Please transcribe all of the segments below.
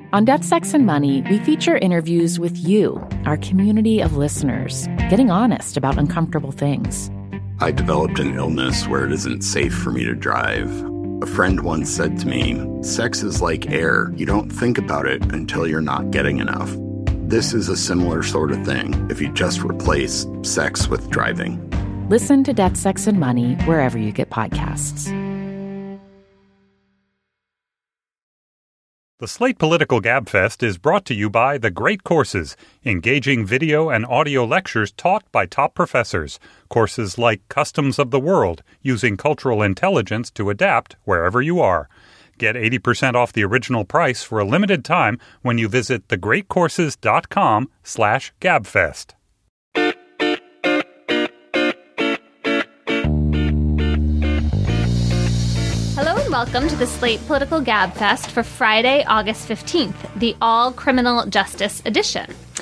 On Death, Sex, and Money, we feature interviews with you, our community of listeners, getting honest about uncomfortable things. I developed an illness where it isn't safe for me to drive. A friend once said to me, "Sex is like air. You don't think about it until you're not getting enough." This is a similar sort of thing if you just replace sex with driving. Listen to Death, Sex, and Money wherever you get podcasts. The Slate Political Gabfest is brought to you by The Great Courses, engaging video and audio lectures taught by top professors. Courses like Customs of the World, using cultural intelligence to adapt wherever you are. Get 80% off the original price for a limited time when you visit thegreatcourses.com/Gabfest. Welcome to the Slate Political Gabfest for Friday, August 15th, the all-criminal justice edition.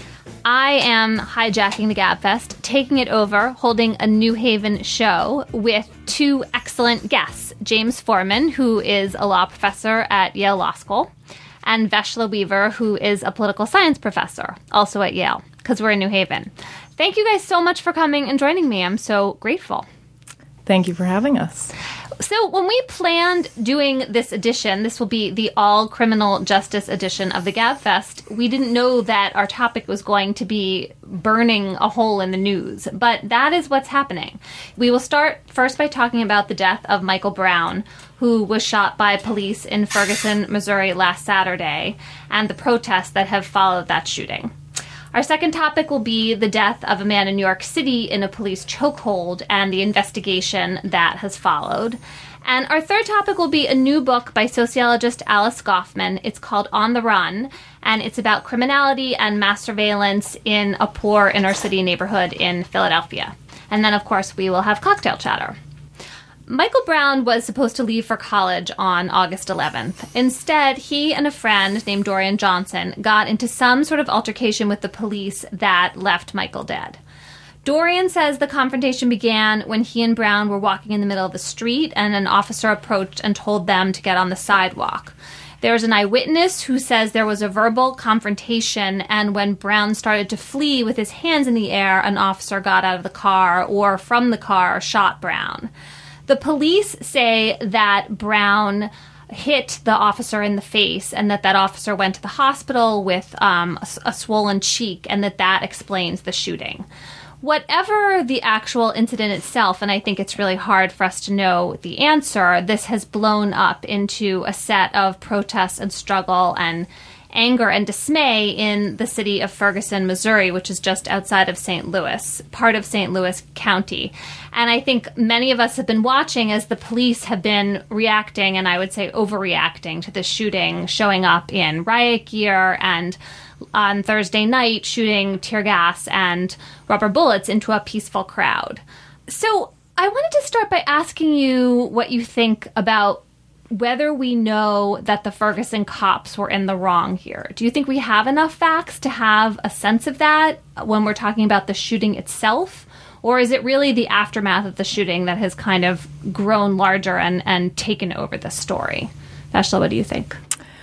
I am hijacking the Gabfest, taking it over, holding a New Haven show with two excellent guests, James Foreman, who is a law professor at Yale Law School, and Veshla Weaver, who is a political science professor, also at Yale, because we're in New Haven. Thank you guys so much for coming and joining me. I'm so grateful. Thank you for having us. So when we planned doing this edition, this will be the all-criminal justice edition of the Gabfest, we didn't know that our topic was going to be burning a hole in the news. But that is what's happening. We will start first by talking about the death of Michael Brown, who was shot by police in Ferguson, Missouri last Saturday, and the protests that have followed that shooting. Our second topic will be the death of a man in New York City in a police chokehold and the investigation that has followed. And our third topic will be a new book by sociologist Alice Goffman. It's called On the Run, and it's about criminality and mass surveillance in a poor inner-city neighborhood in Philadelphia. And then, of course, we will have cocktail chatter. Michael Brown was supposed to leave for college on August 11th. Instead, he and a friend named Dorian Johnson got into some sort of altercation with the police that left Michael dead. Dorian says the confrontation began when he and Brown were walking in the middle of the street and an officer approached and told them to get on the sidewalk. There's an eyewitness who says there was a verbal confrontation, and when Brown started to flee with his hands in the air, an officer got out of the car or from the car shot Brown. The police say that Brown hit the officer in the face and that officer went to the hospital with a swollen cheek, and that explains the shooting. Whatever the actual incident itself, and I think it's really hard for us to know the answer, this has blown up into a set of protests and struggle and anger and dismay in the city of Ferguson, Missouri, which is just outside of St. Louis, part of St. Louis County. And I think many of us have been watching as the police have been reacting, and I would say overreacting, to the shooting, showing up in riot gear and on Thursday night shooting tear gas and rubber bullets into a peaceful crowd. So I wanted to start by asking you what you think about whether we know that the Ferguson cops were in the wrong here. Do you think we have enough facts to have a sense of that when we're talking about the shooting itself? Or is it really the aftermath of the shooting that has kind of grown larger and taken over the story? Veshla, what do you think?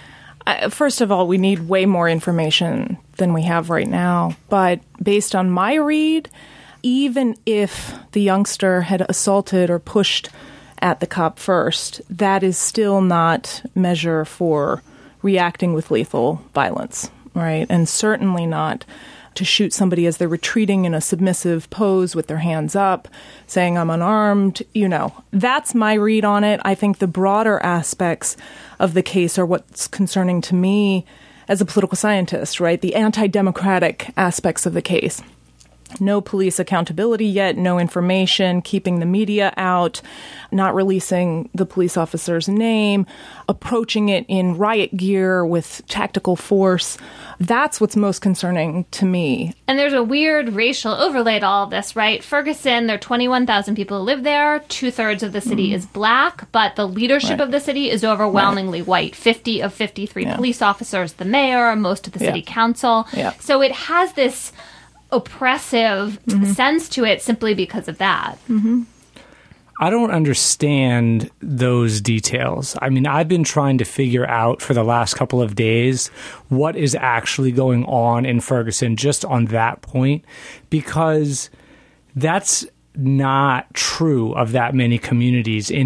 First of all, we need way more information than we have right now. But based on my read, even if the youngster had assaulted or pushed at the cop first, that is still not measure for reacting with lethal violence, right? And certainly not to shoot somebody as they're retreating in a submissive pose with their hands up, saying, "I'm unarmed." That's my read on it. I think the broader aspects of the case are what's concerning to me as a political scientist, right? The anti-democratic aspects of the case. No police accountability yet, no information, keeping the media out, not releasing the police officer's name, approaching it in riot gear with tactical force. That's what's most concerning to me. And there's a weird racial overlay to all of this, right? Ferguson, there are 21,000 people who live there. 2/3 of the city is black, but the leadership of the city is overwhelmingly white. 50 of 53 police officers, the mayor, most of the city council. So it has this oppressive sense to it simply because of that. I don't understand those details. I mean, I've been trying to figure out for the last couple of days what is actually going on in Ferguson just on that point, because that's not true of that many communities in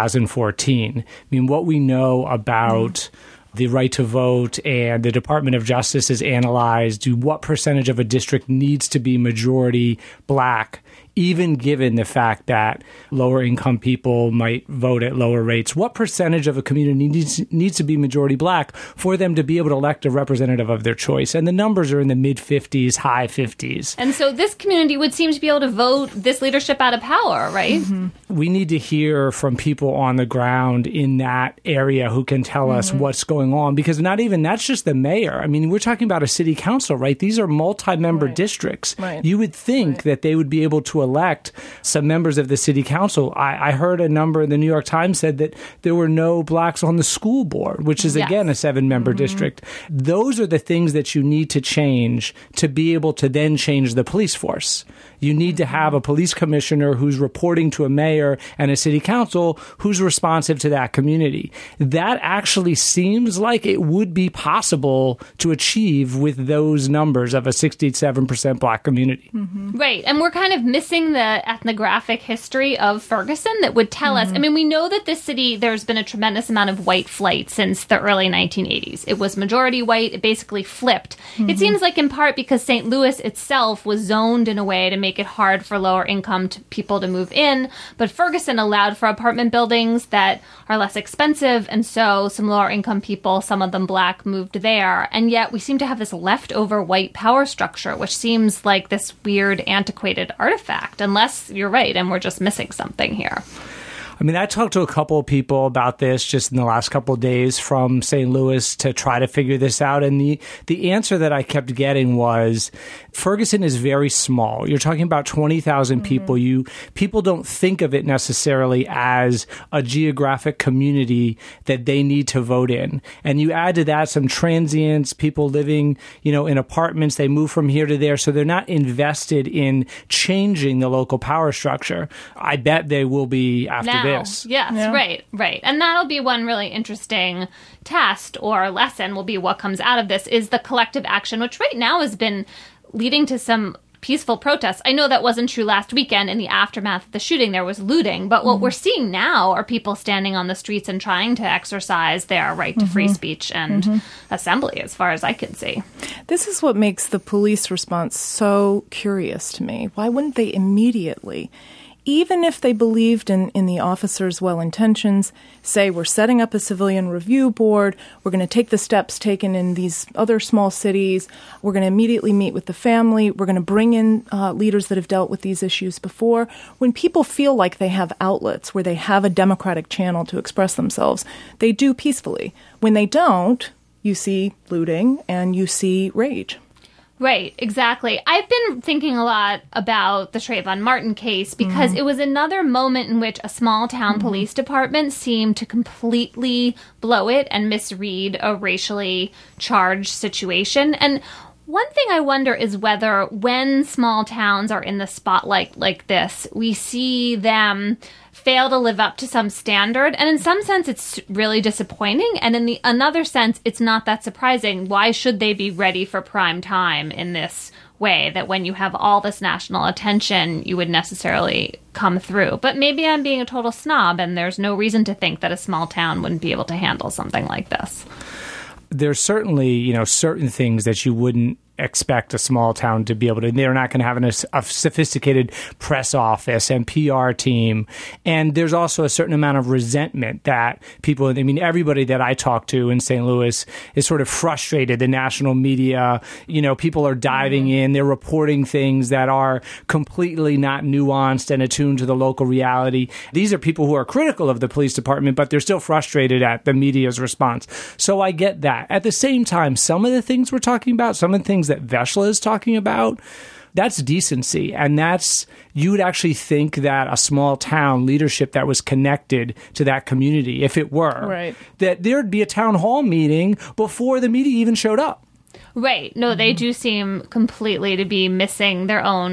2014. I mean, what we know about the right to vote, and the Department of Justice has analyzed what percentage of a district needs to be majority black, even given the fact that lower income people might vote at lower rates. What percentage of a community needs to be majority black for them to be able to elect a representative of their choice? And the numbers are in the mid-50s, high 50s. And so this community would seem to be able to vote this leadership out of power, right? Mm-hmm. We need to hear from people on the ground in that area who can tell us what's going on, because not even that's just the mayor. I mean, we're talking about a city council, right? These are multi-member districts. Right. You would think that they would be able to elect some members of the city council. I heard a number, the New York Times said that there were no blacks on the school board, which is, again, a 7-member district. Those are the things that you need to change to be able to then change the police force. You need to have a police commissioner who's reporting to a mayor and a city council who's responsive to that community. That actually seems like it would be possible to achieve with those numbers of a 67% black community. Right. And we're kind of missing the ethnographic history of Ferguson that would tell us. I mean, we know that this city, there's been a tremendous amount of white flight since the early 1980s. It was majority white. It basically flipped. It seems like in part because St. Louis itself was zoned in a way to make it hard for lower income people to move in. But Ferguson allowed for apartment buildings that are less expensive. And so some lower income people, some of them black, moved there. And yet we seem to have this leftover white power structure, which seems like this weird, antiquated artifact, unless you're right and we're just missing something here. I mean, I talked to a couple of people about this just in the last couple of days from St. Louis to try to figure this out. And the answer that I kept getting was Ferguson is very small. You're talking about 20,000 people. People don't think of it necessarily as a geographic community that they need to vote in. And you add to that some transients, people living, in apartments. They move from here to there. So they're not invested in changing the local power structure. I bet they will be after this. Yes, yeah. Right. And that'll be one really interesting test or lesson will be what comes out of this is the collective action, which right now has been leading to some peaceful protests. I know that wasn't true last weekend. In the aftermath of the shooting, there was looting. But what we're seeing now are people standing on the streets and trying to exercise their right to free speech and assembly, as far as I can see. This is what makes the police response so curious to me. Why wouldn't they immediately, even if they believed in the officers' well-intentions, say we're setting up a civilian review board, we're going to take the steps taken in these other small cities, we're going to immediately meet with the family, we're going to bring in leaders that have dealt with these issues before. When people feel like they have outlets where they have a democratic channel to express themselves, they do peacefully. When they don't, you see looting and you see rage. Right, exactly. I've been thinking a lot about the Trayvon Martin case because it was another moment in which a small town police department seemed to completely blow it and misread a racially charged situation. And one thing I wonder is whether when small towns are in the spotlight like this, we see them fail to live up to some standard. And in some sense, it's really disappointing. And in another sense, it's not that surprising. Why should they be ready for prime time in this way that when you have all this national attention, you would necessarily come through? But maybe I'm being a total snob and there's no reason to think that a small town wouldn't be able to handle something like this. There's certainly, certain things that you wouldn't expect a small town to be able to. They're not going to have a sophisticated press office and PR team. And there's also a certain amount of resentment that people, everybody that I talk to in St. Louis is sort of frustrated. The national media, people are diving in. They're reporting things that are completely not nuanced and attuned to the local reality. These are people who are critical of the police department, but they're still frustrated at the media's response. So I get that. At the same time, some of the things we're talking about, some of the things that Veshla is talking about, that's decency. And you would actually think that a small town leadership that was connected to that community, if it were, that there'd be a town hall meeting before the media even showed up. Right. No, they do seem completely to be missing their own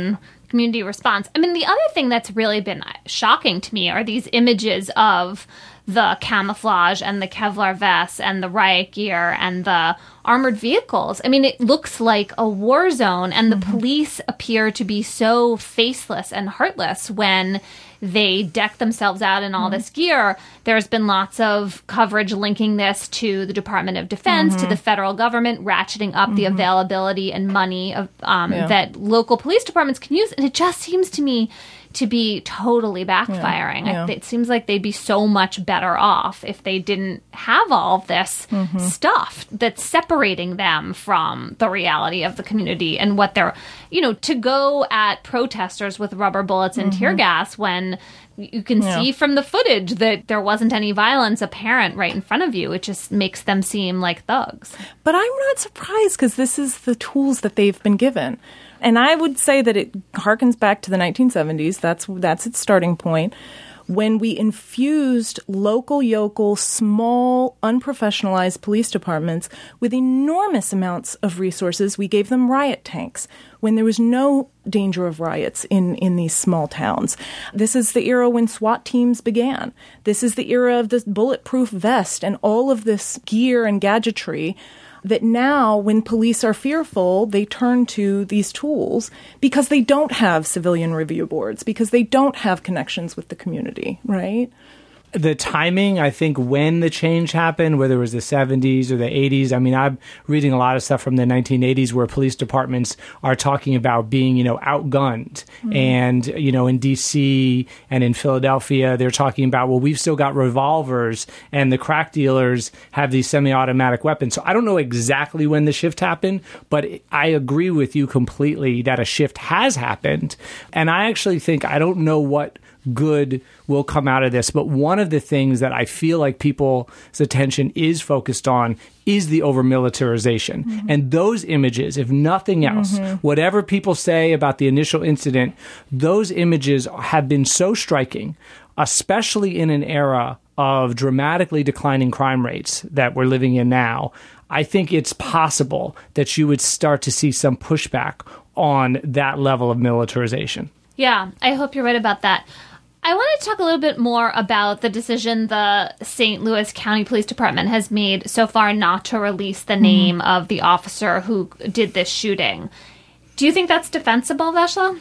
community response. I mean, the other thing that's really been shocking to me are these images of the camouflage and the Kevlar vests and the riot gear and the armored vehicles. I mean, it looks like a war zone, and the police appear to be so faceless and heartless when they deck themselves out in all this gear. There's been lots of coverage linking this to the Department of Defense, to the federal government, ratcheting up the availability and money of that local police departments can use. And it just seems to me to be totally backfiring. It seems like they'd be so much better off if they didn't have all of this stuff that's separating them from the reality of the community and what they're, to go at protesters with rubber bullets and tear gas when you can see from the footage that there wasn't any violence apparent right in front of you. It just makes them seem like thugs. But I'm not surprised, because this is the tools that they've been given. And I would say that it harkens back to the 1970s. That's its starting point, when we infused local, yokel, small, unprofessionalized police departments with enormous amounts of resources. We gave them riot tanks when there was no danger of riots in these small towns. This is the era when SWAT teams began. This is the era of the bulletproof vest and all of this gear and gadgetry that now, when police are fearful, they turn to these tools because they don't have civilian review boards, because they don't have connections with the community, right? The timing, I think, when the change happened, whether it was the 70s or the 80s, I mean, I'm reading a lot of stuff from the 1980s where police departments are talking about being, outgunned. And, in D.C. and in Philadelphia, they're talking about, well, we've still got revolvers and the crack dealers have these semi-automatic weapons. So I don't know exactly when the shift happened, but I agree with you completely that a shift has happened. And I actually think, I don't know what good will come out of this. But one of the things that I feel like people's attention is focused on is the over-militarization. And those images, if nothing else, whatever people say about the initial incident, those images have been so striking, especially in an era of dramatically declining crime rates that we're living in now. I think it's possible that you would start to see some pushback on that level of militarization. Yeah, I hope you're right about that. I want to talk a little bit more about the decision the St. Louis County Police Department has made so far not to release the name of the officer who did this shooting. Do you think that's defensible, Veshla?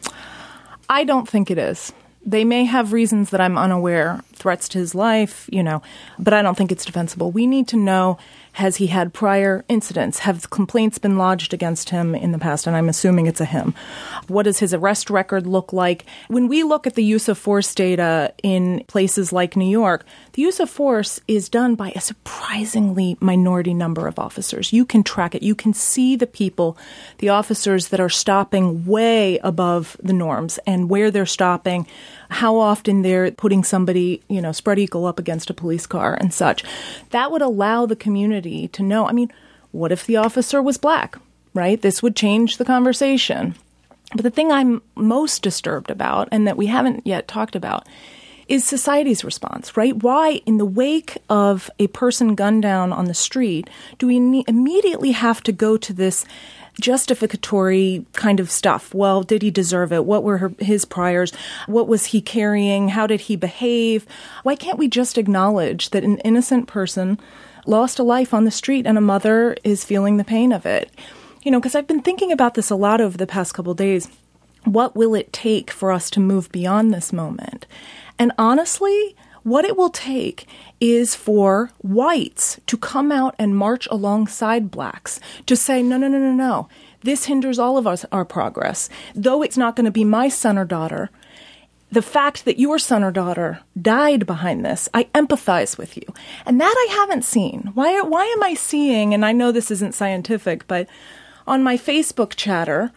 I don't think it is. They may have reasons that I'm unaware, threats to his life, but I don't think it's defensible. We need to know, has he had prior incidents? Have complaints been lodged against him in the past? And I'm assuming it's a him. What does his arrest record look like? When we look at the use of force data in places like New York, the use of force is done by a surprisingly minority number of officers. You can track it. You can see the people, the officers that are stopping way above the norms and where they're stopping, how often they're putting somebody, spread eagle up against a police car and such. That would allow the community to know. I mean, what if the officer was black, right? This would change the conversation. But the thing I'm most disturbed about, and that we haven't yet talked about, is society's response, right? Why, in the wake of a person gunned down on the street, do we immediately have to go to this justificatory kind of stuff? Well, did he deserve it? What were his priors? What was he carrying? How did he behave? Why can't we just acknowledge that an innocent person lost a life on the street and a mother is feeling the pain of it? Because I've been thinking about this a lot over the past couple of days. What will it take for us to move beyond this moment? And honestly, what it will take is for whites to come out and march alongside blacks to say, no. This hinders all of our progress. Though it's not going to be my son or daughter, the fact that your son or daughter died behind this, I empathize with you. And that I haven't seen. Why am I seeing, and I know this isn't scientific, but on my Facebook chatter,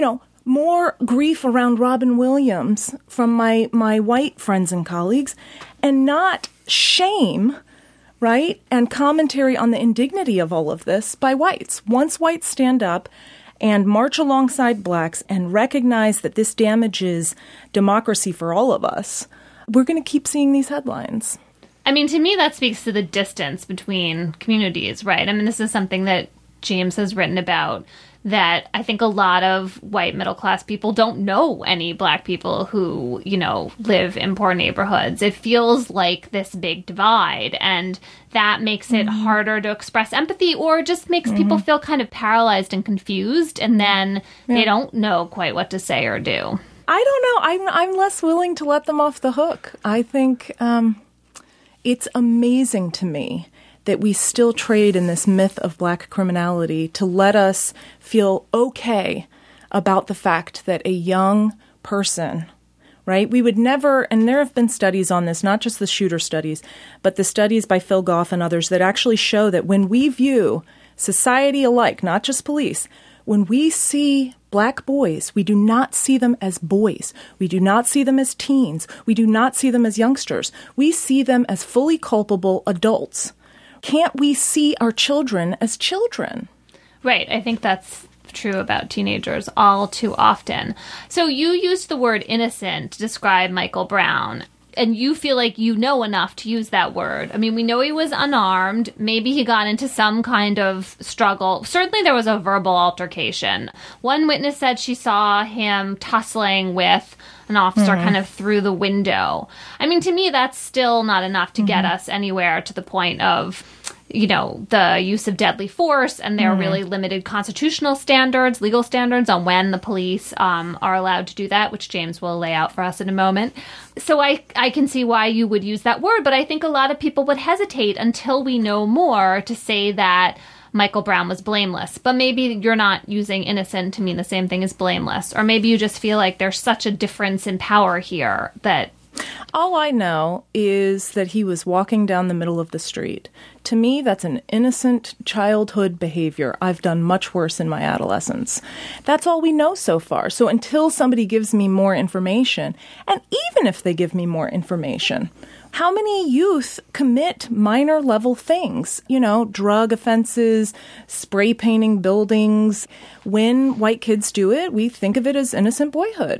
more grief around Robin Williams from my white friends and colleagues, and not shame, right, and commentary on the indignity of all of this by whites. Once whites stand up and march alongside blacks and recognize that this damages democracy for all of us, we're going to keep seeing these headlines. I mean, to me, that speaks to the distance between communities, right? I mean, this is something that James has written about, that I think a lot of white middle-class people don't know any Black people who, live in poor neighborhoods. It feels like this big divide, and that makes it harder to express empathy, or just makes people feel kind of paralyzed and confused, and then they don't know quite what to say or do. I don't know. I'm less willing to let them off the hook. I think it's amazing to me that we still trade in this myth of Black criminality to let us feel okay about the fact that a young person, right? We would never, and there have been studies on this, not just the shooter studies, but the studies by Phil Goff and others that actually show that when we view society alike, not just police, when we see Black boys, we do not see them as boys. We do not see them as teens. We do not see them as youngsters. We see them as fully culpable adults. Can't we see our children as children? Right. I think that's true about teenagers all too often. So you used the word innocent to describe Michael Brown, and you feel like you know enough to use that word. I mean, we know he was unarmed. Maybe he got into some kind of struggle. Certainly there was a verbal altercation. One witness said she saw him tussling with an officer kind of through the window. I mean, to me, that's still not enough to get us anywhere to the point of, the use of deadly force, and there are really limited constitutional standards, legal standards on when the police are allowed to do that, which James will lay out for us in a moment. So I can see why you would use that word, but I think a lot of people would hesitate until we know more to say that Michael Brown was blameless. But maybe you're not using innocent to mean the same thing as blameless, or maybe you just feel like there's such a difference in power here that... All I know is that he was walking down the middle of the street. To me, that's an innocent childhood behavior. I've done much worse in my adolescence. That's all we know so far. So until somebody gives me more information, and even if they give me more information, how many youth commit minor level things? Drug offenses, spray painting buildings. When white kids do it, we think of it as innocent boyhood.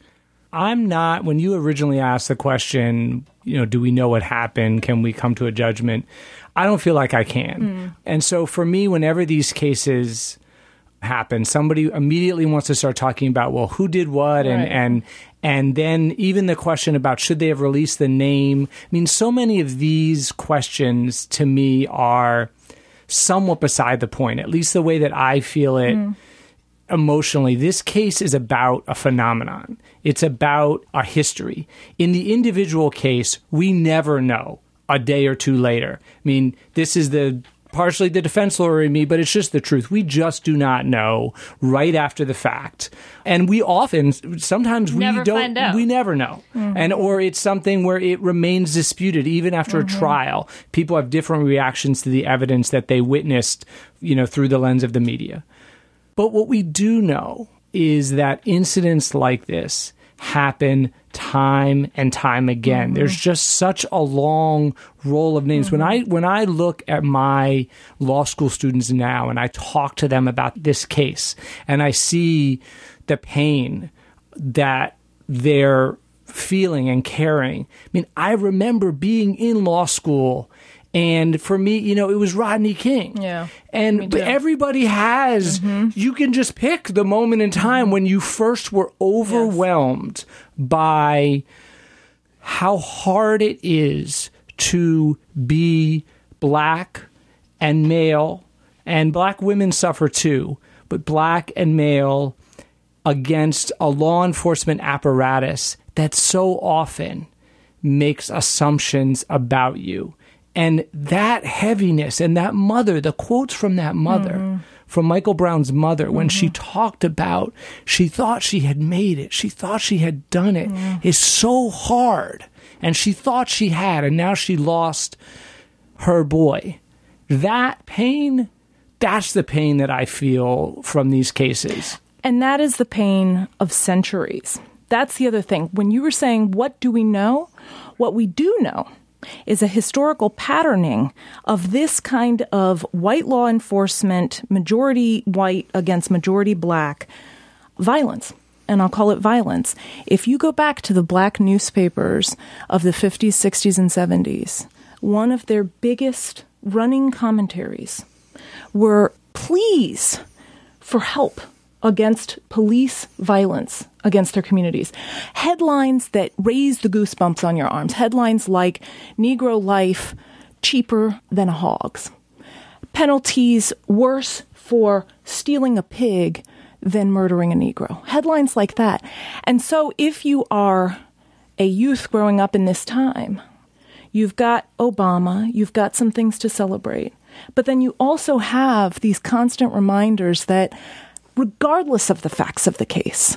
I'm not, when you originally asked the question, do we know what happened? Can we come to a judgment? I don't feel like I can. And so for me, whenever these cases happen, somebody immediately wants to start talking about, well, who did what? Right. And then even the question about should they have released the name? I mean, so many of these questions to me are somewhat beside the point, at least the way that I feel it. Emotionally, this case is about a phenomenon. It's about a history. In the individual case, we never know a day or two later. I mean, this is partially the defense lawyer in me, but it's just the truth. We just do not know right after the fact. And sometimes we never don't, find out. We never know. Or it's something where it remains disputed even after a trial. People have different reactions to the evidence that they witnessed, through the lens of the media. But what we do know is that incidents like this happen time and time again. There's just such a long roll of names. When I look at my law school students now and I talk to them about this case and I see the pain that they're feeling and carrying. I mean, I remember being in law school, and for me, it was Rodney King. Yeah. And everybody has, you can just pick the moment in time when you first were overwhelmed by how hard it is to be Black and male, and Black women suffer too, but Black and male against a law enforcement apparatus that so often makes assumptions about you. And that heaviness and that mother, the quotes from that mother, from Michael Brown's mother, when she talked about, she thought she had made it, she thought she had done it, is so hard. And she thought she had, and now she lost her boy. That pain, that's the pain that I feel from these cases. And that is the pain of centuries. That's the other thing. When you were saying, what do we know? What we do know is a historical patterning of this kind of white law enforcement, majority white against majority Black violence. And I'll call it violence. If you go back to the Black newspapers of the 50s, 60s, and 70s, one of their biggest running commentaries were pleas for help against police violence against their communities. Headlines that raise the goosebumps on your arms. Headlines like Negro life cheaper than a hog's. Penalties worse for stealing a pig than murdering a Negro. Headlines like that. And so if you are a youth growing up in this time, you've got Obama, you've got some things to celebrate. But then you also have these constant reminders that regardless of the facts of the case,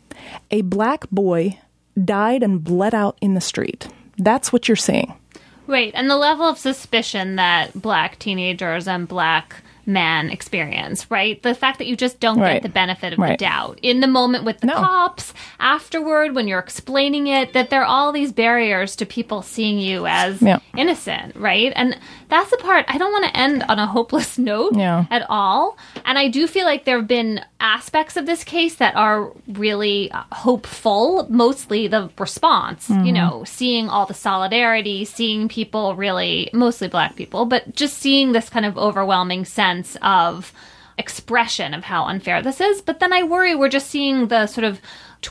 a black boy died and bled out in the street. That's what you're seeing. Right. And the level of suspicion that black teenagers and black men experience, right? The fact that you just don't get the benefit of the doubt. In the moment with the cops, afterward, when you're explaining it, that there are all these barriers to people seeing you as innocent, right? And that's the part, I don't want to end on a hopeless note at all. And I do feel like there have been aspects of this case that are really hopeful, mostly the response, you know, seeing all the solidarity, seeing people really, mostly black people, but just seeing this kind of overwhelming sense of expression of how unfair this is. But then I worry we're just seeing the sort of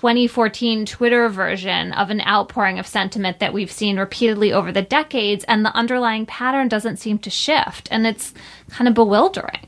2014 Twitter version of an outpouring of sentiment that we've seen repeatedly over the decades, and the underlying pattern doesn't seem to shift. And it's kind of bewildering.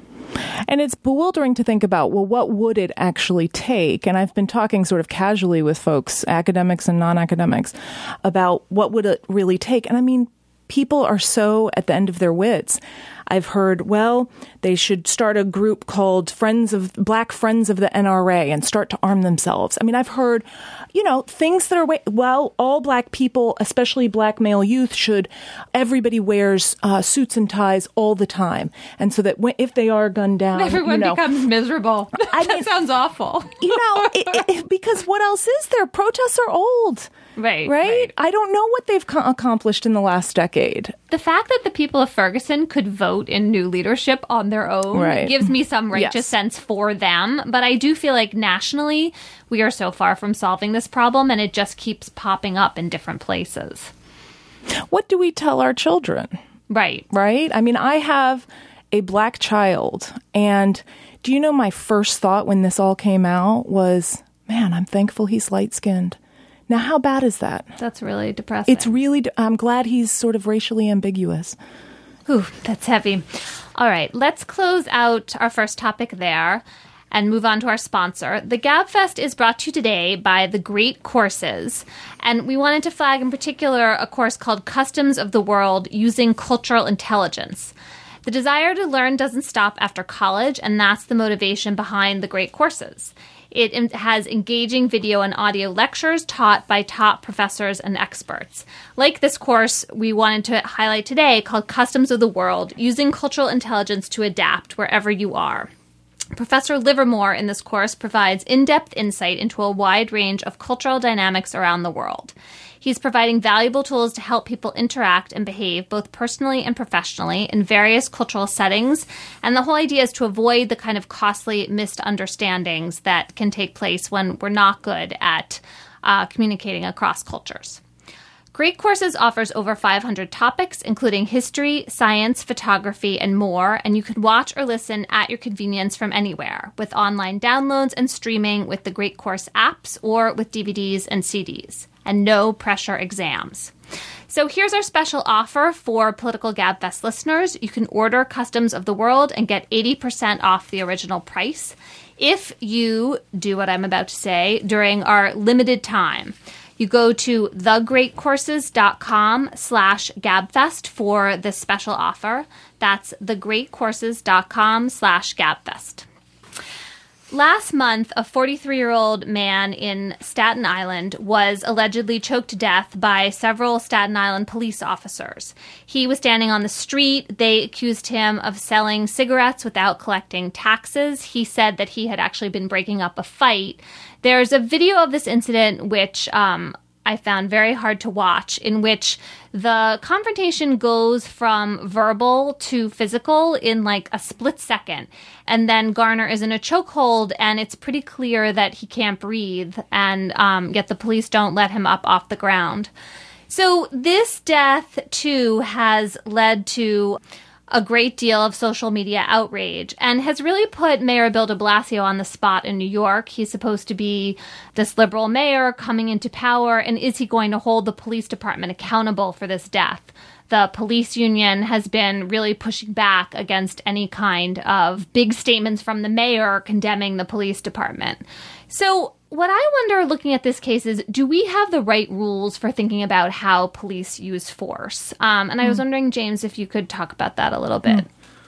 And it's bewildering to think about, well, what would it actually take? And I've been talking sort of casually with folks, academics and non-academics, about what would it really take. And I mean, people are so at the end of their wits. I've heard, well, they should start a group called Black Friends of the NRA and start to arm themselves. I mean, I've heard, you know, things that are, well, all black people, especially black male youth, everybody wears suits and ties all the time. And so that if they are gunned down, everyone becomes miserable. That sounds awful. You know, because what else is there? Protests are old. Right? I don't know what they've accomplished in the last decade. The fact that the people of Ferguson could vote in new leadership on their own gives me some righteous sense for them. But I do feel like nationally, we are so far from solving this problem, and it just keeps popping up in different places. What do we tell our children? Right? I mean, I have a black child, and do you know my first thought when this all came out was, man, I'm thankful he's light-skinned. Now, how bad is that? That's really depressing. It's really, I'm glad he's sort of racially ambiguous. Ooh, that's heavy. All right, let's close out our first topic there and move on to our sponsor. The GabFest is brought to you today by The Great Courses, and we wanted to flag in particular a course called Customs of the World Using Cultural Intelligence. The desire to learn doesn't stop after college, and that's the motivation behind The Great Courses. It has engaging video and audio lectures taught by top professors and experts. Like this course we wanted to highlight today called Customs of the World, Using Cultural Intelligence to Adapt Wherever You Are. Professor Livermore in this course provides in-depth insight into a wide range of cultural dynamics around the world. He's providing valuable tools to help people interact and behave both personally and professionally in various cultural settings. And the whole idea is to avoid the kind of costly misunderstandings that can take place when we're not good at communicating across cultures. Great Courses offers over 500 topics, including history, science, photography, and more, and you can watch or listen at your convenience from anywhere, with online downloads and streaming with the Great Course apps or with DVDs and CDs, and no pressure exams. So here's our special offer for Political GabFest listeners. You can order Customs of the World and get 80% off the original price if you do what I'm about to say during our limited time. You go to thegreatcourses.com/GabFest for this special offer. That's thegreatcourses.com/GabFest. Last month, a 43-year-old man in Staten Island was allegedly choked to death by several Staten Island police officers. He was standing on the street. They accused him of selling cigarettes without collecting taxes. He said that he had actually been breaking up a fight. There's a video of this incident which I found very hard to watch, in which the confrontation goes from verbal to physical in like a split second. And then Garner is in a chokehold, and it's pretty clear that he can't breathe, and yet the police don't let him up off the ground. So this death, too, has led to a great deal of social media outrage and has really put Mayor Bill de Blasio on the spot in New York. He's supposed to be this liberal mayor coming into power, and is he going to hold the police department accountable for this death? The police union has been really pushing back against any kind of big statements from the mayor condemning the police department. So what I wonder looking at this case is, do we have the right rules for thinking about how police use force? And I was wondering, James, if you could talk about that a little bit.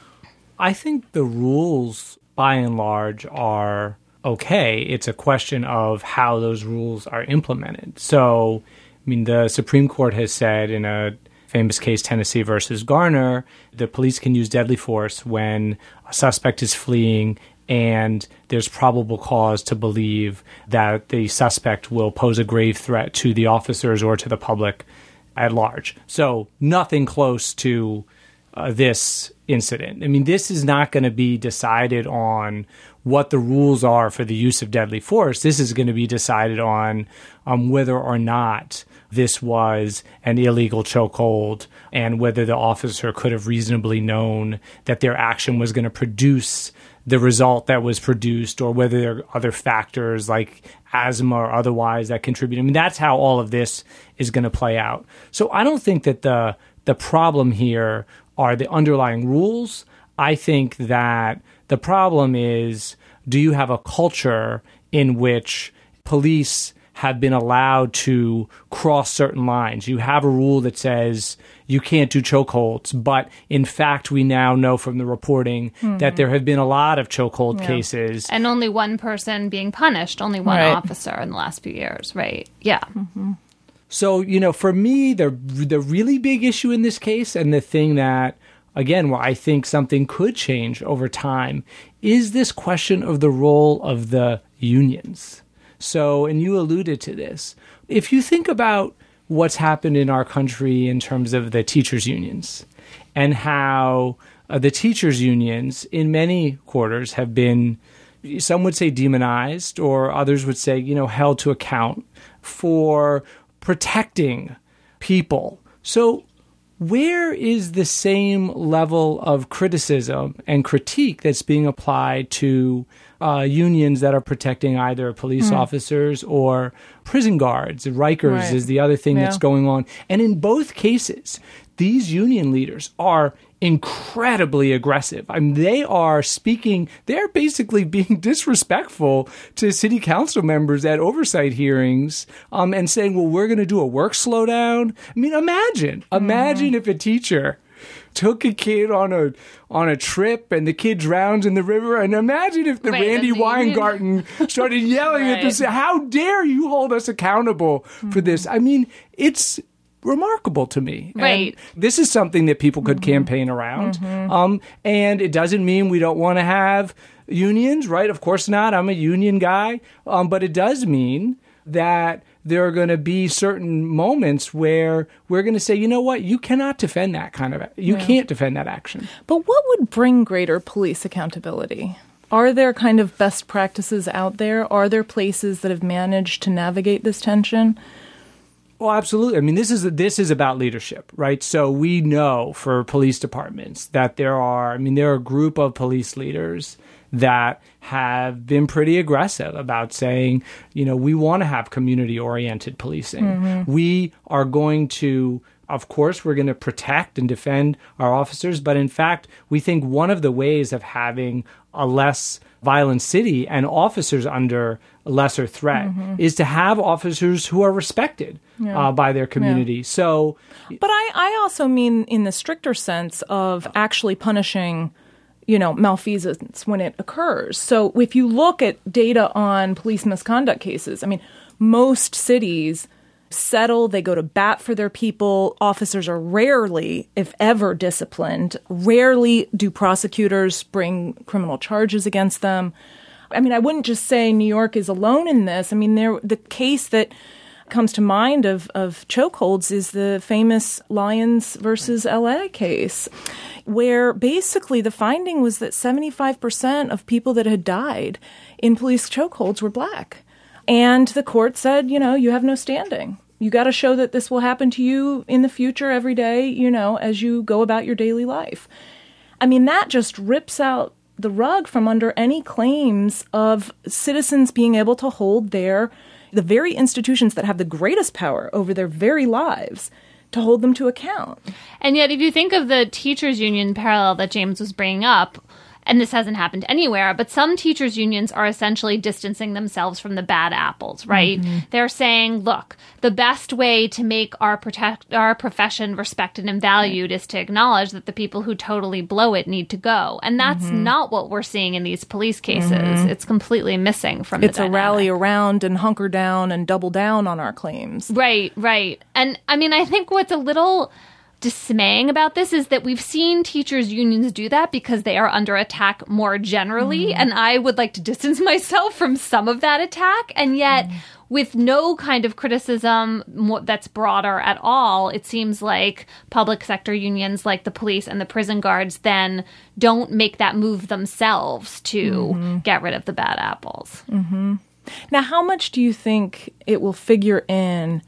I think the rules, by and large, are okay. It's a question of how those rules are implemented. So, I mean, the Supreme Court has said in a famous case, Tennessee versus Garner, the police can use deadly force when a suspect is fleeing and there's probable cause to believe that the suspect will pose a grave threat to the officers or to the public at large. So nothing close to this incident. I mean, this is not going to be decided on what the rules are for the use of deadly force. This is going to be decided on whether or not this was an illegal chokehold and whether the officer could have reasonably known that their action was going to produce the result that was produced, or whether there are other factors like asthma or otherwise that contribute. I mean, that's how all of this is going to play out. So I don't think that the problem here are the underlying rules. I think that the problem is, do you have a culture in which police have been allowed to cross certain lines? You have a rule that says you can't do chokeholds, but in fact, we now know from the reporting that there have been a lot of chokehold cases. And only one person being punished, only one officer in the last few years, right? Yeah. So, you know, for me, the really big issue in this case, and the thing that, again, where I think something could change over time, is this question of the role of the unions. So, and you alluded to this, if you think about what's happened in our country in terms of the teachers' unions and how the teachers' unions in many quarters have been, some would say demonized, or others would say, you know, held to account for protecting people. So where is the same level of criticism and critique that's being applied to unions that are protecting either police officers or prison guards? Rikers is the other thing that's going on. And in both cases, these union leaders are incredibly aggressive. I mean, they're basically being disrespectful to city council members at oversight hearings and saying, well, we're going to do a work slowdown. I mean, imagine if a teacher took a kid on a trip and the kid drowns in the river, and imagine if Randy Weingarten started yelling at this, how dare you hold us accountable for this? I mean, it's remarkable to me. Right. And this is something that people could campaign around. And it doesn't mean we don't want to have unions, right? Of course not. I'm a union guy. But it does mean that there are going to be certain moments where we're going to say, you know what, you cannot defend that you can't defend that action. But what would bring greater police accountability? Are there kind of best practices out there? Are there places that have managed to navigate this tension? Well, absolutely. I mean, this is about leadership, right? So we know for police departments that there are a group of police leaders that have been pretty aggressive about saying, you know, we want to have community-oriented policing. We are going to, of course, we're going to protect and defend our officers, but in fact, we think one of the ways of having a less violent city and officers under a lesser threat is to have officers who are respected by their community. So, but I also mean in the stricter sense of actually punishing, you know, malfeasance when it occurs. So if you look at data on police misconduct cases, I mean, most cities settle, they go to bat for their people. Officers are rarely, if ever, disciplined. Rarely do prosecutors bring criminal charges against them. I mean, I wouldn't just say New York is alone in this. I mean, the case that comes to mind of chokeholds is the famous Lyons versus LA case, where basically the finding was that 75% of people that had died in police chokeholds were black. And the court said, you know, you have no standing. You got to show that this will happen to you in the future every day, you know, as you go about your daily life. I mean, that just rips out the rug from under any claims of citizens being able to hold the very institutions that have the greatest power over their very lives, to hold them to account. And yet, if you think of the teachers' union parallel that James was bringing up, and this hasn't happened anywhere, but some teachers' unions are essentially distancing themselves from the bad apples, right? Mm-hmm. They're saying, look, the best way to make our profession respected and valued is to acknowledge that the people who totally blow it need to go. And that's not what we're seeing in these police cases. It's completely missing from the dynamic. It's a rally around and hunker down and double down on our claims. Right. And I mean, I think what's a little dismaying about this is that we've seen teachers' unions do that because they are under attack more generally, and I would like to distance myself from some of that attack, and yet with no kind of criticism that's broader at all, it seems like public sector unions like the police and the prison guards then don't make that move themselves to get rid of the bad apples. Now, how much do you think it will figure in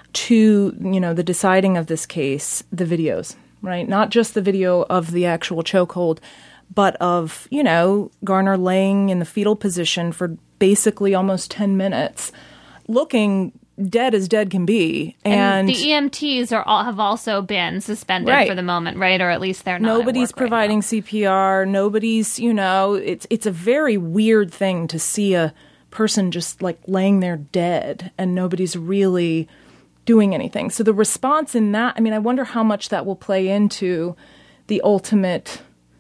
to, the deciding of this case, the videos, right? Not just the video of the actual chokehold, but of, Garner laying in the fetal position for basically almost 10 minutes, looking dead as dead can be. And the EMTs have also been suspended for the moment, right? Or at least they're not. Nobody's providing CPR. Nobody's, it's a very weird thing to see a person just like laying there dead and nobody's really doing anything. So the response in that, I wonder how much that will play into the ultimate.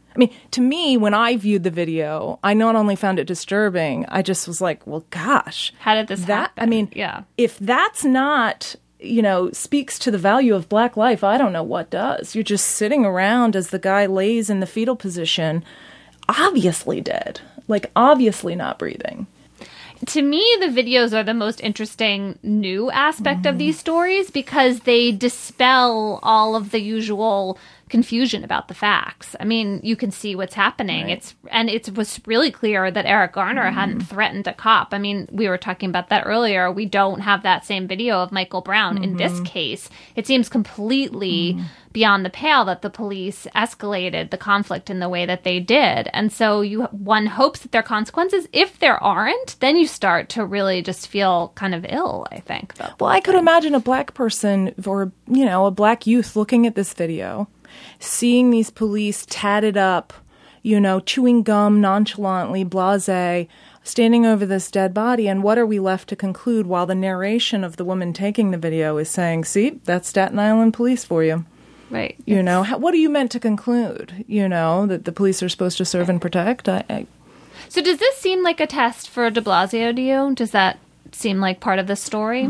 To me, when I viewed the video, I not only found it disturbing, I just was like, well, gosh. How did this happen? If that's not, speaks to the value of Black life, I don't know what does. You're just sitting around as the guy lays in the fetal position, obviously dead, obviously not breathing. To me, the videos are the most interesting new aspect of these stories because they dispel all of the usual confusion about the facts. You can see what's happening. Right. It was really clear that Eric Garner hadn't threatened a cop. We were talking about that earlier. We don't have that same video of Michael Brown. In this case, it seems completely beyond the pale that the police escalated the conflict in the way that they did. And so one hopes that there are consequences. If there aren't, then you start to really just feel kind of ill, I think. Well, I could imagine a Black person or, a Black youth looking at this video, seeing these police tatted up, chewing gum nonchalantly, blasé, standing over this dead body. And what are we left to conclude while the narration of the woman taking the video is saying, see, that's Staten Island police for you. Right. What are you meant to conclude? That the police are supposed to serve and protect? So does this seem like a test for de Blasio to you? Does that seem like part of the story?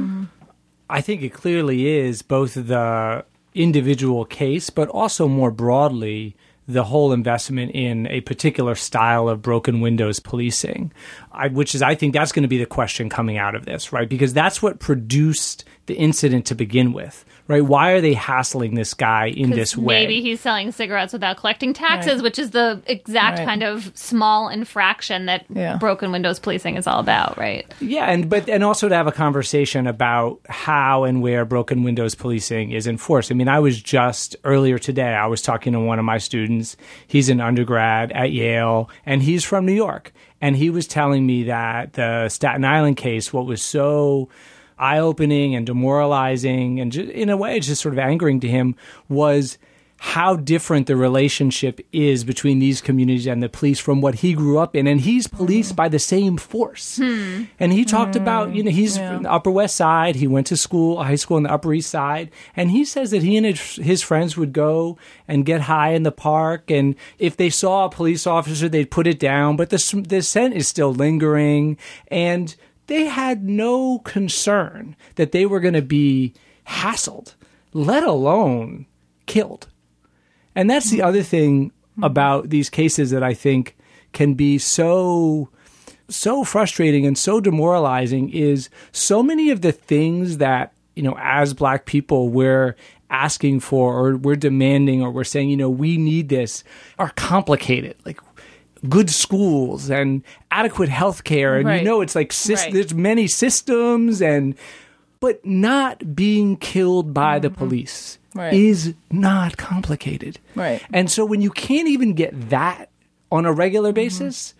I think it clearly is both the individual case, but also more broadly, the whole investment in a particular style of broken windows policing, I think that's going to be the question coming out of this, right? Because that's what produced the incident to begin with, right? Why are they hassling this guy in this way? Maybe he's selling cigarettes without collecting taxes, which is the exact kind of small infraction that broken windows policing is all about, right? Yeah, and also to have a conversation about how and where broken windows policing is enforced. I was just earlier today, I was talking to one of my students. He's an undergrad at Yale, and he's from New York. And he was telling me that the Staten Island case, what was so eye-opening and demoralizing and in a way just sort of angering to him was how different the relationship is between these communities and the police from what he grew up in. And he's policed by the same force. And he talked about, he's from the Upper West Side. He went to high school on the Upper East Side. And he says that he and his friends would go and get high in the park. And if they saw a police officer, they'd put it down. But the scent is still lingering. And they had no concern that they were going to be hassled, let alone killed. And that's the other thing about these cases that I think can be so frustrating and so demoralizing is so many of the things that, as Black people we're asking for or we're demanding or we're saying, we need this are complicated. Like good schools and adequate health care. And, it's like there's many systems and But not being killed by the police is not complicated. Right. And so when you can't even get that on a regular basis,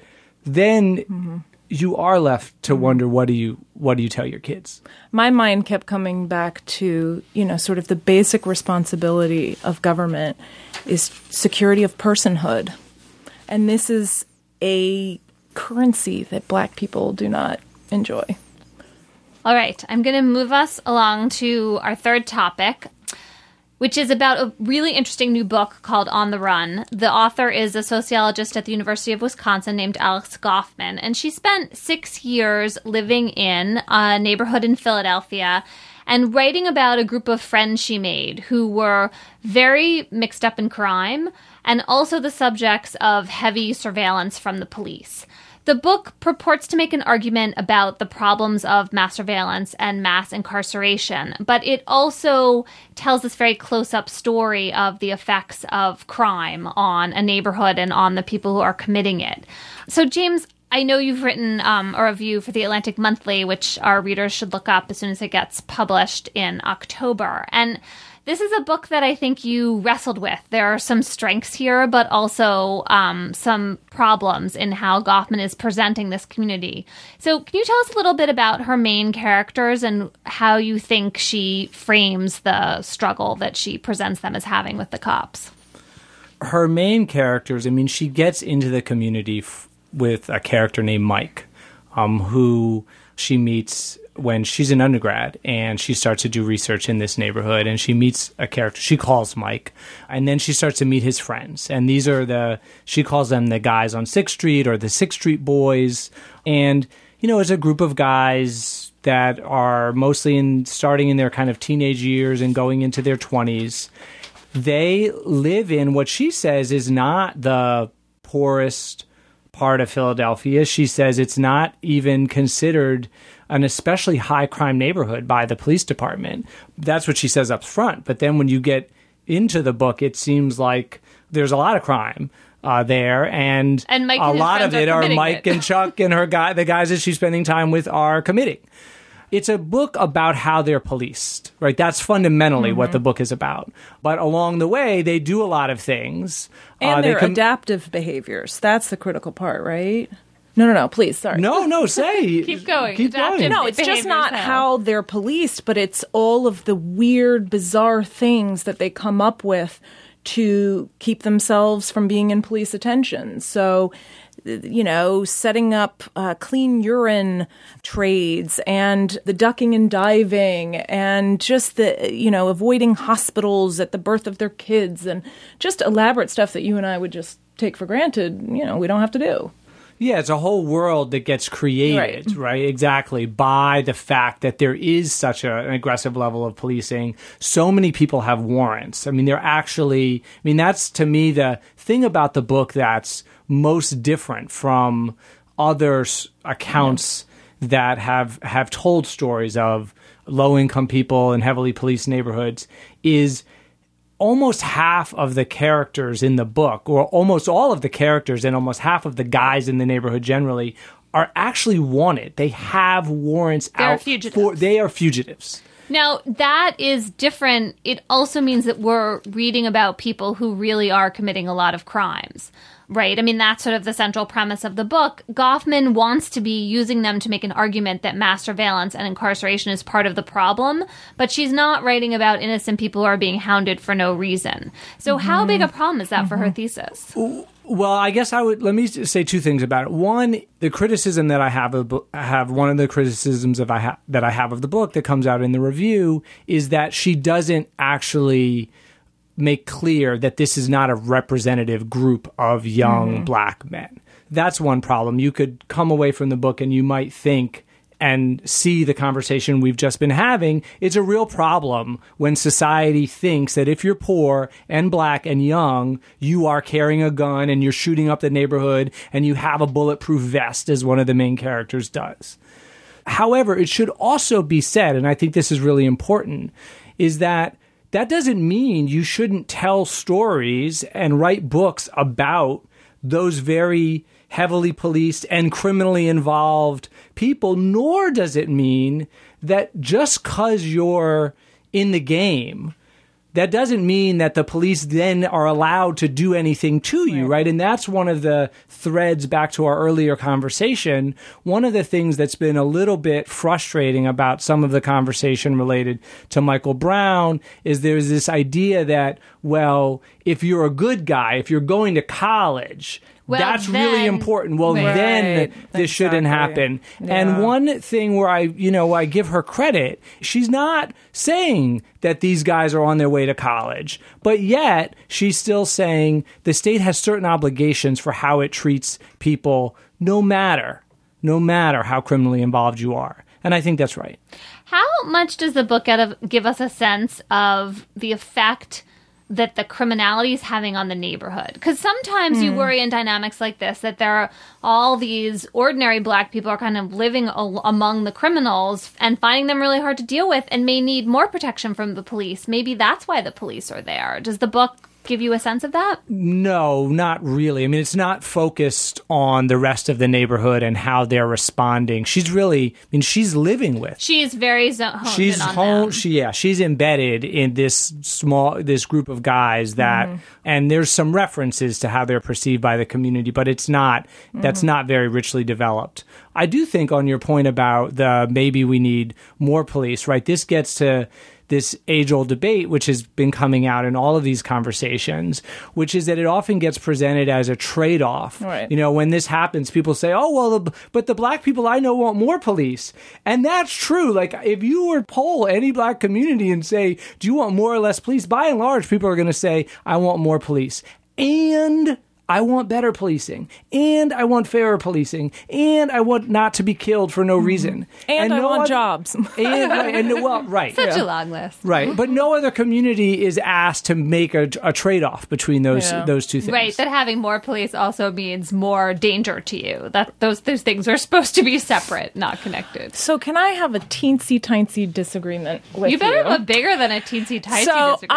then you are left to wonder, what do you tell your kids? My mind kept coming back to, sort of the basic responsibility of government is security of personhood. And this is a currency that Black people do not enjoy. All right, I'm going to move us along to our third topic, which is about a really interesting new book called On the Run. The author is a sociologist at the University of Wisconsin named Alex Goffman, and she spent 6 years living in a neighborhood in Philadelphia and writing about a group of friends she made who were very mixed up in crime and also the subjects of heavy surveillance from the police. The book purports to make an argument about the problems of mass surveillance and mass incarceration, but it also tells this very close-up story of the effects of crime on a neighborhood and on the people who are committing it. So, James, I know you've written a review for the Atlantic Monthly, which our readers should look up as soon as it gets published in October. And this is a book that I think you wrestled with. There are some strengths here, but also some problems in how Goffman is presenting this community. So can you tell us a little bit about her main characters and how you think she frames the struggle that she presents them as having with the cops? Her main characters, she gets into the community with a character named Mike, who she meets when she's an undergrad, and she starts to do research in this neighborhood, and she meets a character she calls Mike, and then she starts to meet his friends, and these are she calls them the guys on 6th Street or the 6th Street boys, and it's a group of guys that are mostly starting in their kind of teenage years and going into their 20s. They live in what she says is not the poorest part of Philadelphia. She says it's not even considered an especially high crime neighborhood by the police department. That's what she says up front. But then when you get into the book, it seems like there's a lot of crime there, and Mike a and lot of it are Mike and Chuck and the guys that she's spending time with are committing. It's a book about how they're policed, right? That's fundamentally what the book is about. But along the way, they do a lot of things. And their adaptive behaviors. That's the critical part, right? No, please, sorry. No, say. Keep going. Keep going. No, it's just not how they're policed, but it's all of the weird, bizarre things that they come up with to keep themselves from being in police attention. So, setting up clean urine trades and the ducking and diving and just avoiding hospitals at the birth of their kids and just elaborate stuff that you and I would just take for granted, we don't have to do. Yeah, it's a whole world that gets created, right? Exactly, by the fact that there is such an aggressive level of policing. So many people have warrants. That's to me the thing about the book that's most different from other accounts that have told stories of low-income people in heavily policed neighborhoods is almost half of the characters in the book, or almost all of the characters and almost half of the guys in the neighborhood generally, are actually wanted. They have warrants out. They are fugitives. Now, that is different. It also means that we're reading about people who really are committing a lot of crimes, right? That's sort of the central premise of the book. Goffman wants to be using them to make an argument that mass surveillance and incarceration is part of the problem, but she's not writing about innocent people who are being hounded for no reason. So how big a problem is that for her thesis? Well, I guess let me say two things about it. One, the criticism that I have one of the criticisms that I have of the book that comes out in the review is that she doesn't actually make clear that this is not a representative group of young Black men. That's one problem. You could come away from the book and you might think and see the conversation we've just been having. It's a real problem when society thinks that if you're poor and Black and young, you are carrying a gun and you're shooting up the neighborhood and you have a bulletproof vest, as one of the main characters does. However, it should also be said, and I think this is really important, is that doesn't mean you shouldn't tell stories and write books about those very heavily policed and criminally involved people, nor does it mean that just because you're in the game, that doesn't mean that the police then are allowed to do anything to you, right? And that's one of the threads back to our earlier conversation. One of the things that's been a little bit frustrating about some of the conversation related to Michael Brown is there's this idea that, well, if you're a good guy, if you're going to college, that's really important. Well, then this shouldn't happen. Yeah. And one thing where I give her credit, she's not saying that these guys are on their way to college, but yet she's still saying the state has certain obligations for how it treats people, no matter how criminally involved you are. And I think that's right. How much does the book give us a sense of the effect that the criminality is having on the neighborhood? Because sometimes you worry in dynamics like this that there are all these ordinary black people are kind of living among the criminals and finding them really hard to deal with and may need more protection from the police. Maybe that's why the police are there. Does the book give you a sense of that? No, not really. I mean, it's not focused on the rest of the neighborhood and how they're responding. She's living with. She's very honed in on them. She's embedded in this group of guys that, and there's some references to how they're perceived by the community, but that's not very richly developed. I do think on your point about maybe we need more police, right? This gets to this age-old debate, which has been coming out in all of these conversations, which is that it often gets presented as a trade-off. Right. When this happens, people say, oh, well, but the black people I know want more police. And that's true. Like, if you were to poll any black community and say, do you want more or less police? By and large, people are going to say, I want more police. And I want better policing, and I want fairer policing, and I want not to be killed for no reason. And I want jobs. Such a long list. Right, but no other community is asked to make a trade-off between those two things. Right, that having more police also means more danger to you. That those things are supposed to be separate, not connected. So can I have a teensy-tiny disagreement with you? You better have a bigger than a teensy-tiny disagreement. So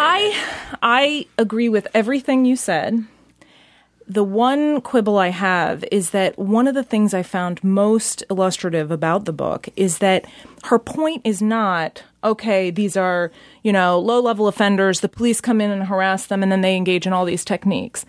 I agree with everything you said. The one quibble I have is that one of the things I found most illustrative about the book is that her point is not, okay, these are, low-level offenders, the police come in and harass them, and then they engage in all these techniques.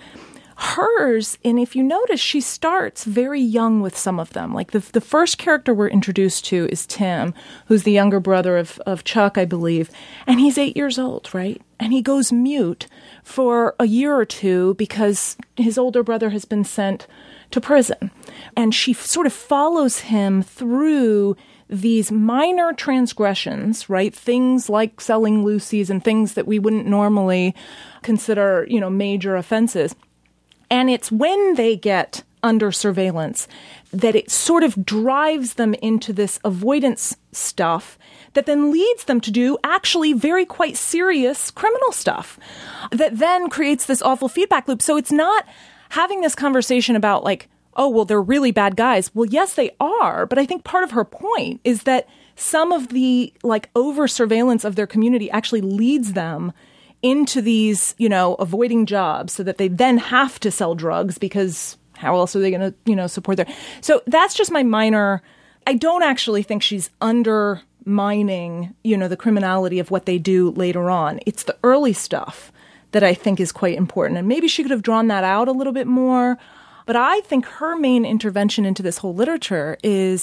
Hers, and if you notice, she starts very young with some of them. Like the first character we're introduced to is Tim, who's the younger brother of Chuck, I believe, and he's 8 years old, right? And he goes mute for a year or two because his older brother has been sent to prison. And she sort of follows him through these minor transgressions, right? Things like selling loosies and things that we wouldn't normally consider, major offenses. And it's when they get under surveillance that it sort of drives them into this avoidance stuff that then leads them to do actually very quite serious criminal stuff that then creates this awful feedback loop. So it's not having this conversation about like, oh, well, they're really bad guys. Well, yes, they are. But I think part of her point is that some of the like over surveillance of their community actually leads them into these, avoiding jobs so that they then have to sell drugs because how else are they going to, support their... So that's just my minor... I don't actually think she's undermining, the criminality of what they do later on. It's the early stuff that I think is quite important. And maybe she could have drawn that out a little bit more. But I think her main intervention into this whole literature is,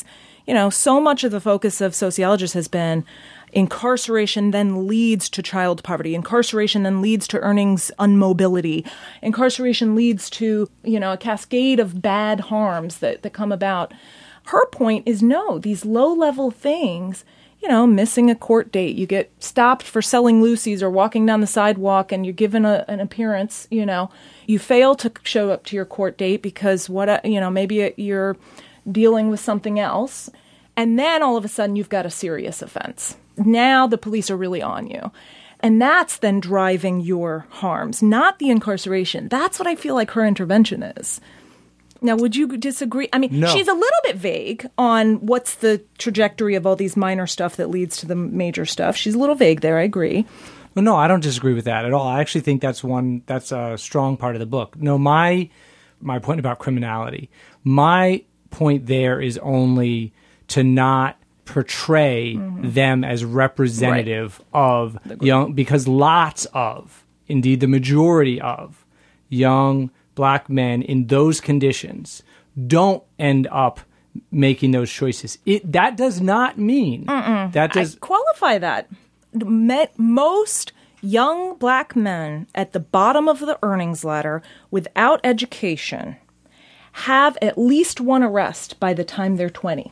so much of the focus of sociologists has been incarceration then leads to child poverty. Incarceration then leads to earnings unmobility. Incarceration leads to, a cascade of bad harms that come about. Her point is no, these low-level things, missing a court date, you get stopped for selling loosies or walking down the sidewalk and you're given an appearance, you fail to show up to your court date because maybe you're dealing with something else. And then all of a sudden you've got a serious offense. Now the police are really on you. And that's then driving your harms, not the incarceration. That's what I feel like her intervention is. Now, would you disagree? I mean, no. She's a little bit vague on what's the trajectory of all these minor stuff that leads to the major stuff. She's a little vague there, I agree. Well, no, I don't disagree with that at all. I actually think that's a strong part of the book. No, my point about criminality My point there is only to not portray them as representative of young, because lots of, indeed the majority of, young black men in those conditions don't end up making those choices. That does not mean that does I qualify that. Most young black men at the bottom of the earnings ladder without education have at least one arrest by the time they're 20.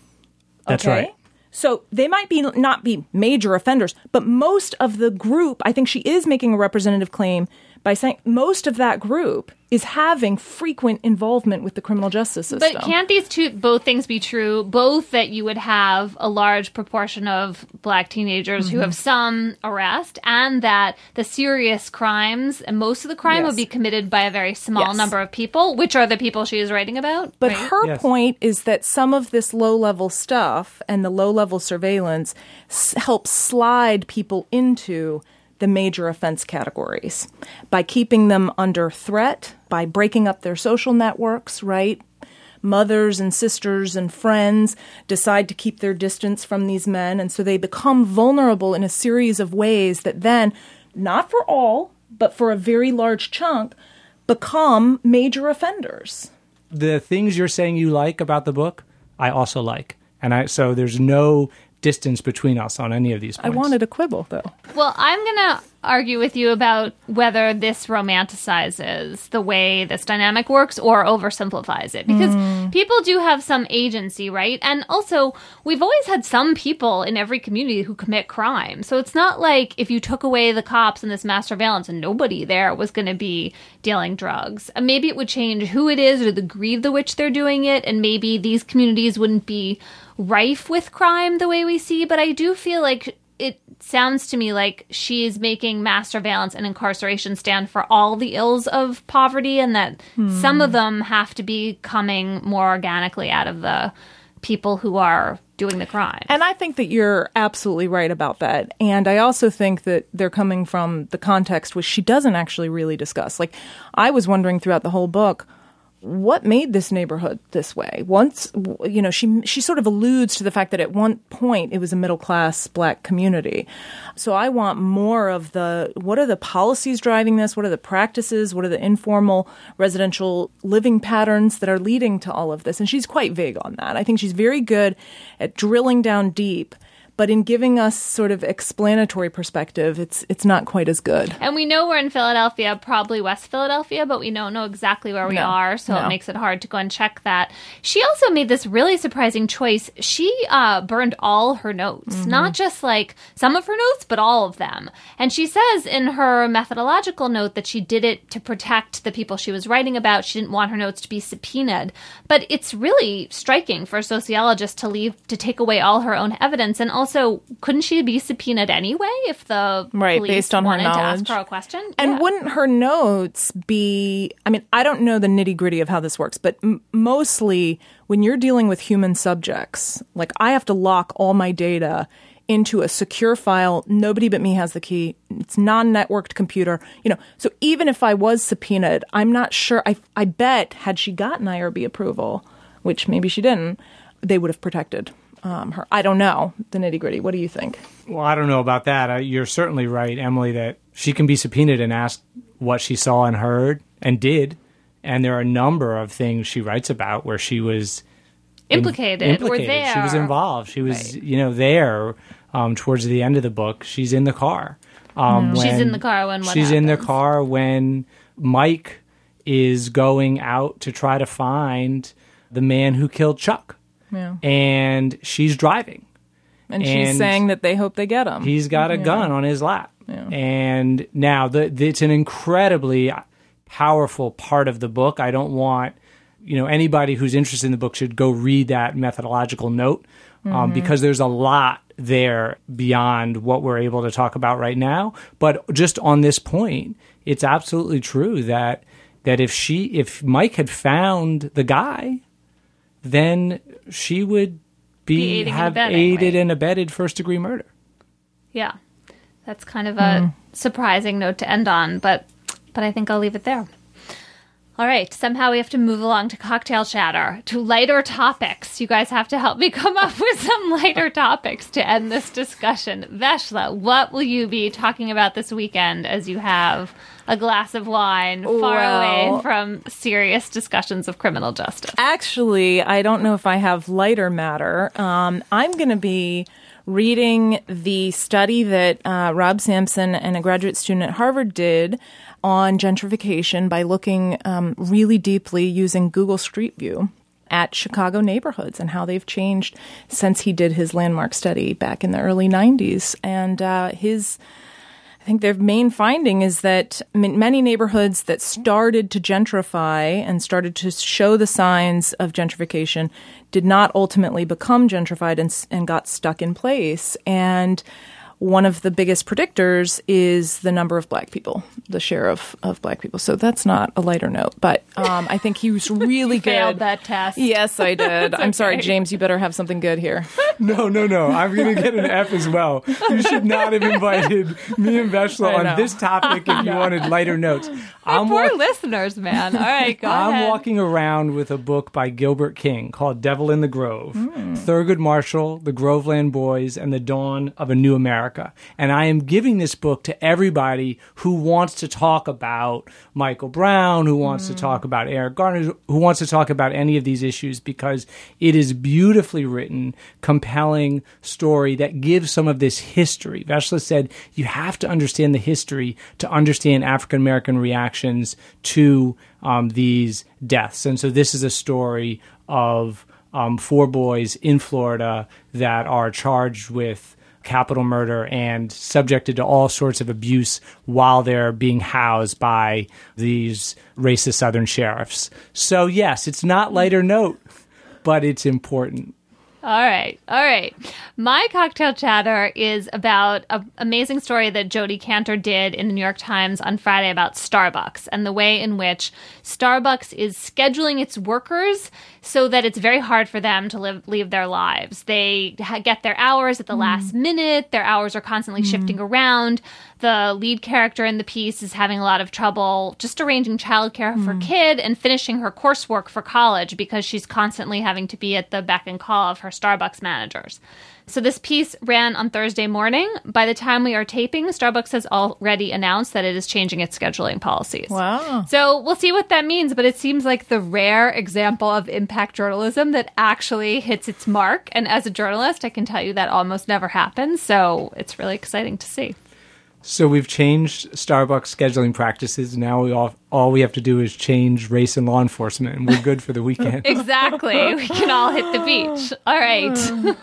That's right. So they might not be major offenders, but most of the group, I think she is making a representative claim by saying most of that group is having frequent involvement with the criminal justice system. But can't both things be true? Both that you would have a large proportion of black teenagers who have some arrest, and that the serious crimes, and most of the crime would be committed by a very small number of people, which are the people she is writing about. But her point is that some of this low-level stuff and the low-level surveillance helps slide people into the major offense categories by keeping them under threat, by breaking up their social networks, right? Mothers and sisters and friends decide to keep their distance from these men, and so they become vulnerable in a series of ways that then, not for all, but for a very large chunk, become major offenders. The things you're saying you like about the book, I also like. So there's no distance between us on any of these points. I wanted a quibble, though. Well, I'm going to argue with you about whether this romanticizes the way this dynamic works or oversimplifies it. Because people do have some agency, right? And also, we've always had some people in every community who commit crime. So it's not like if you took away the cops and this mass surveillance and nobody there was going to be dealing drugs. Maybe it would change who it is or the degree to which they're doing it. And maybe these communities wouldn't be rife with crime the way we see. But I do feel like it sounds to me like she's making mass surveillance and incarceration stand for all the ills of poverty, and that some of them have to be coming more organically out of the people who are doing the crime. And I think that you're absolutely right about that. And I also think that they're coming from the context which she doesn't actually really discuss. Like, I was wondering throughout the whole book, what made this neighborhood this way? Once, she sort of alludes to the fact that at one point it was a middle-class black community. So I want more of what are the policies driving this? What are the practices? What are the informal residential living patterns that are leading to all of this? And she's quite vague on that. I think she's very good at drilling down deep, but in giving us sort of explanatory perspective, it's not quite as good. And we know we're in Philadelphia, probably West Philadelphia, but we don't know exactly where we are, so it makes it hard to go and check that. She also made this really surprising choice. She burned all her notes, not just like some of her notes, but all of them. And she says in her methodological note that she did it to protect the people she was writing about. She didn't want her notes to be subpoenaed. But it's really striking for a sociologist to take away all her own evidence. And also, couldn't she be subpoenaed anyway if the police based on wanted her to knowledge? ask her a question? And wouldn't her notes be, I mean, I don't know the nitty-gritty of how this works, but mostly when you're dealing with human subjects, like I have to lock all my data into a secure file. Nobody but me has the key. It's non-networked computer. So even if I was subpoenaed, I'm not sure. I bet had she gotten IRB approval, which maybe she didn't, they would have protected her. I don't know the nitty-gritty. What do you think? Well, I don't know about that. You're certainly right, Emily, that she can be subpoenaed and asked what she saw and heard and did. And there are a number of things she writes about where she was implicated. Or there. She was involved. She was, there towards the end of the book. She's in the car. She's in the car when what She's happens? in the car when Mike is going out to try to find the man who killed Chuck. Yeah. And she's driving. And she's saying that they hope they get him. He's got a gun on his lap. Yeah. And now it's an incredibly powerful part of the book. I don't want, anybody who's interested in the book should go read that methodological note because there's a lot there beyond what we're able to talk about right now. But just on this point, it's absolutely true that if Mike had found the guy, then she would have aided and abetted first-degree murder. Yeah. That's kind of a surprising note to end on, but I think I'll leave it there. All right, somehow we have to move along to cocktail chatter, to lighter topics. You guys have to help me come up with some lighter topics to end this discussion. Veshla, what will you be talking about this weekend as you have a glass of wine far away from serious discussions of criminal justice? Actually, I don't know if I have lighter matter. I'm going to be reading the study that Rob Sampson and a graduate student at Harvard did on gentrification by looking really deeply using Google Street View at Chicago neighborhoods and how they've changed since he did his landmark study back in the early 90s. And I think their main finding is that many neighborhoods that started to gentrify and started to show the signs of gentrification did not ultimately become gentrified and got stuck in place. And one of the biggest predictors is the number of black people, the share of black people. So that's not a lighter note, but I think he was really good. Failed that test. Yes, I did. I'm sorry, okay. James, you better have something good here. No. I'm going to get an F as well. You should not have invited me and Veshla on this topic if you wanted lighter notes. Poor listeners, man. All right, go ahead. I'm walking around with a book by Gilbert King called Devil in the Grove, Thurgood Marshall, The Groveland Boys, and the Dawn of a New America. And I am giving this book to everybody who wants to talk about Michael Brown, who wants to talk about Eric Garner, who wants to talk about any of these issues, because it is beautifully written, compelling story that gives some of this history. Veshla said you have to understand the history to understand African American reactions to these deaths. And so this is a story of 4 boys in Florida that are charged with capital murder and subjected to all sorts of abuse while they're being housed by these racist Southern sheriffs. So yes, it's not lighter note, but it's important. All right. My cocktail chatter is about an amazing story that Jodi Kantor did in the New York Times on Friday about Starbucks and the way in which Starbucks is scheduling its workers so that it's very hard for them to leave their lives. They get their hours at the last minute. Their hours are constantly shifting around. The lead character in the piece is having a lot of trouble just arranging childcare for her kid and finishing her coursework for college because she's constantly having to be at the beck and call of her Starbucks managers. So this piece ran on Thursday morning. By the time we are taping, Starbucks has already announced that it is changing its scheduling policies. Wow. So we'll see what that means, but it seems like the rare example of impact journalism that actually hits its mark. And as a journalist, I can tell you that almost never happens. So it's really exciting to see. So we've changed Starbucks scheduling practices. Now all we have to do is change race and law enforcement, and we're good for the weekend. Exactly. We can all hit the beach. All right.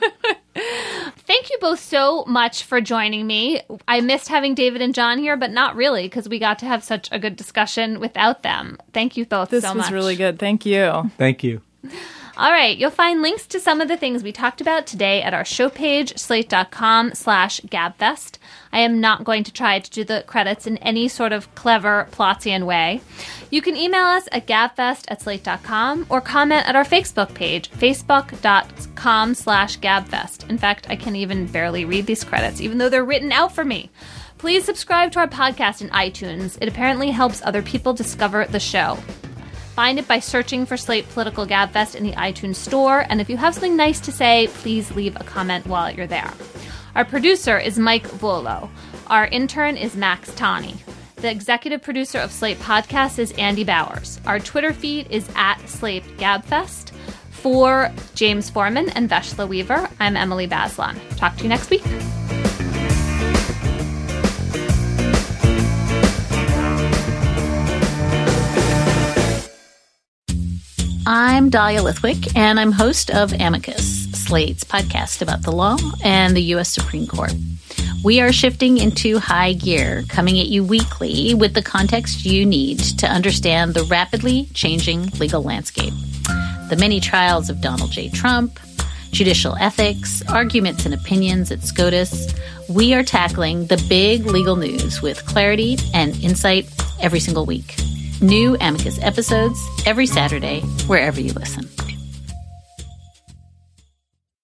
Thank you both so much for joining me. I missed having David and John here, but not really, because we got to have such a good discussion without them. Thank you both so much. This was really good. Thank you. Thank you. All right, you'll find links to some of the things we talked about today at our show page, slate.com/gabfest. I am not going to try to do the credits in any sort of clever Plotzian way. You can email us at gabfest@slate.com or comment at our Facebook page, facebook.com/gabfest. In fact, I can even barely read these credits, even though they're written out for me. Please subscribe to our podcast in iTunes. It apparently helps other people discover the show. Find it by searching for Slate Political Gabfest in the iTunes store, and if you have something nice to say, please leave a comment while you're there. Our producer is Mike Volo. Our intern is Max Tani. The executive producer of Slate Podcasts is Andy Bowers. Our Twitter feed is @Slate Gabfest. For James Foreman and Veshla Weaver, I'm Emily Bazelon. Talk to you next week. I'm Dahlia Lithwick, and I'm host of Amicus, Slate's podcast about the law and the U.S. Supreme Court. We are shifting into high gear, coming at you weekly with the context you need to understand the rapidly changing legal landscape. The many trials of Donald J. Trump, judicial ethics, arguments and opinions at SCOTUS. We are tackling the big legal news with clarity and insight every single week. New Amicus episodes every Saturday, wherever you listen.